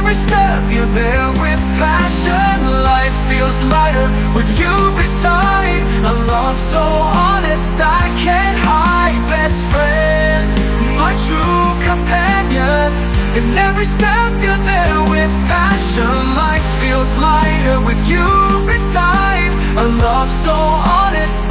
every step you're there with passion. Life feels lighter with you beside. A love so honest I can't hide. Best friend, my true companion. In every step you're there with passion. Life feels lighter with you beside. A love so honest